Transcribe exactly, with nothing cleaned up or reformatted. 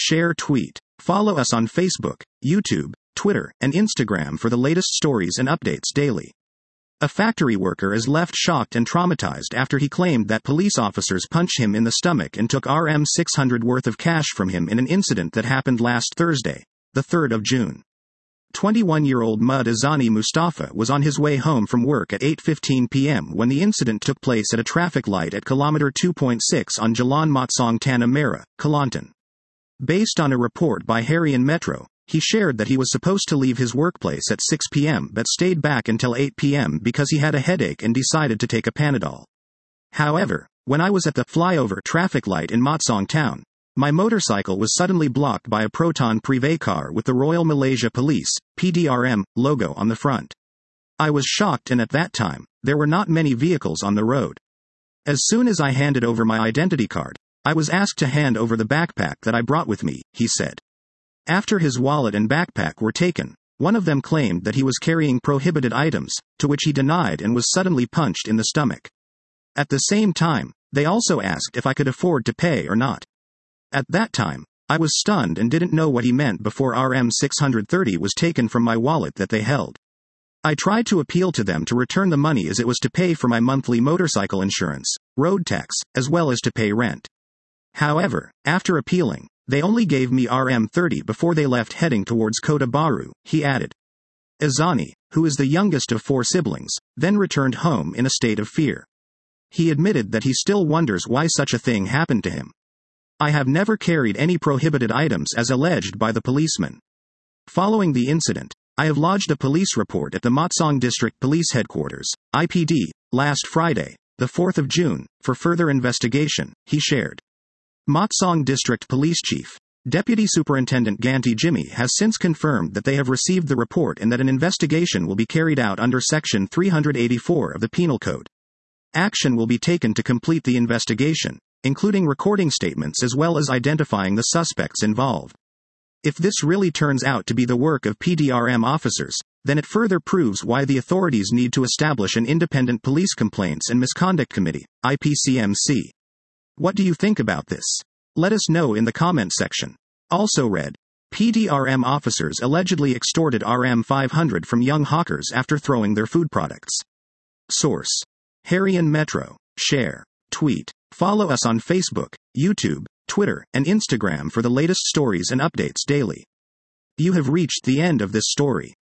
share, tweet. Follow us on Facebook, YouTube, Twitter, and Instagram for the latest stories and updates daily. A factory worker is left shocked and traumatized after he claimed that police officers punched him in the stomach and took R M six hundred worth of cash from him in an incident that happened last Thursday, the third of June. twenty-one-year-old Mud Azani Mustafa was on his way home from work at eight fifteen p.m. when the incident took place at a traffic light at kilometer two point six on Jalan Matsong Tanah Merah, Kelantan. Based on a report by Harian Metro, he shared that he was supposed to leave his workplace at six p.m. but stayed back until eight p.m. because he had a headache and decided to take a Panadol. However, when I was at the flyover traffic light in Matsong town, my motorcycle was suddenly blocked by a Proton Privé car with the Royal Malaysia Police, P D R M, logo on the front. I was shocked, and at that time, there were not many vehicles on the road. As soon as I handed over my identity card, I was asked to hand over the backpack that I brought with me, he said. After his wallet and backpack were taken, one of them claimed that he was carrying prohibited items, to which he denied, and was suddenly punched in the stomach. At the same time, they also asked if I could afford to pay or not. At that time, I was stunned and didn't know what he meant before R M six hundred thirty was taken from my wallet that they held. I tried to appeal to them to return the money as it was to pay for my monthly motorcycle insurance, road tax, as well as to pay rent. However, after appealing, they only gave me R M thirty before they left heading towards Kota Baru, he added. Azani, who is the youngest of four siblings, then returned home in a state of fear. He admitted that he still wonders why such a thing happened to him. I have never carried any prohibited items as alleged by the policeman. Following the incident, I have lodged a police report at the Matsong District Police Headquarters, I P D, last Friday, the fourth of June, for further investigation, he shared. Matsong District Police Chief, Deputy Superintendent Ganti Jimmy has since confirmed that they have received the report and that an investigation will be carried out under Section three eighty-four of the Penal Code. Action will be taken to complete the investigation, including recording statements as well as identifying the suspects involved. If this really turns out to be the work of P D R M officers, then it further proves why the authorities need to establish an independent police complaints and misconduct committee, I P C M C. What do you think about this? Let us know in the comment section. Also read, P D R M officers allegedly extorted R M five hundred from young hawkers after throwing their food products. Source: Harian Metro. Share, tweet. Follow us on Facebook, YouTube, Twitter, and Instagram for the latest stories and updates daily. You have reached the end of this story.